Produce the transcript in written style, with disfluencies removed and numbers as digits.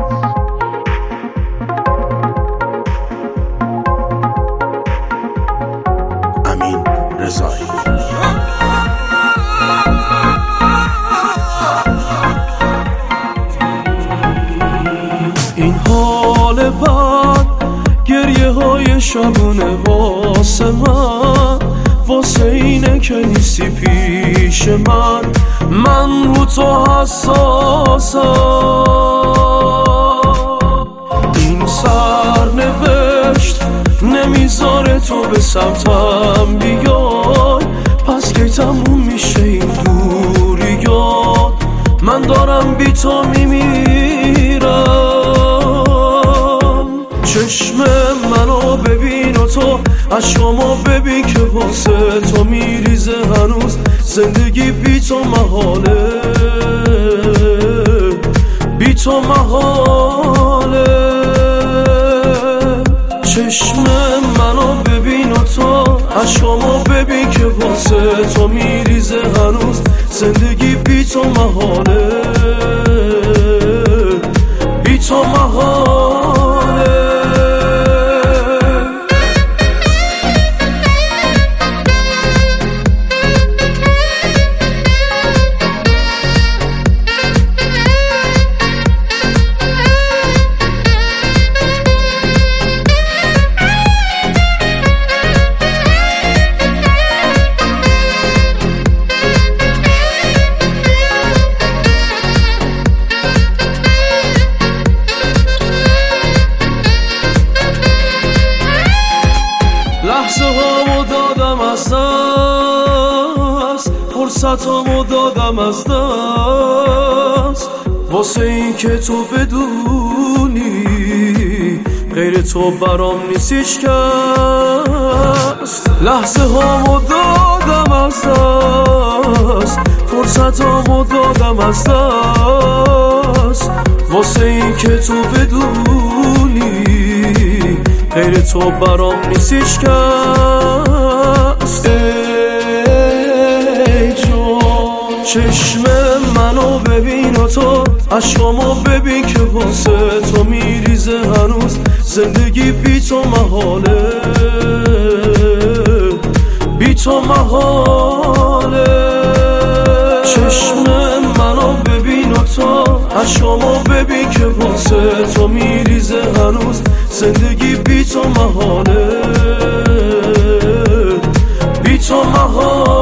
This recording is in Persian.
امین رضایی. این حال بد گریه های شبونه واسه من، واسه اینه که نیستی پیش من رو تو حساسم. این سرنوشت نمیذاره تو به سمتم بیای، پس که تموم میشه این دوریات، من دارم بی تو میمیرم. چشم منو ببین و تو اشکامو ببین که واسه تو میریزه هنوز، زندگی بی تو محاله، بی تو محاله. چشم منو ببین و تو اشکامو ببین که واسه تو میریزه هنوز، زندگی بی تو محاله، بی تو محاله. لحظه هامو دادم از دست، فرصتامو دادم از دست، واسه این که تو بدونی غیر تو برام نیستیش کس. لحظه هامو دادم از دست، فرصتامو دادم از دست، واسه این که تو بدونی غیر تو برام نیستیش کس. ای جون چشم منو ببین و تو اشکامو ببین که واسه تو میریزه هنوز، زندگی بی تو محاله، بی تو محاله. چشم منو ببین و تو اشکامو ببین که واسه تو میریزه هنوز، زندگی بی تو محاله، بی تو محاله.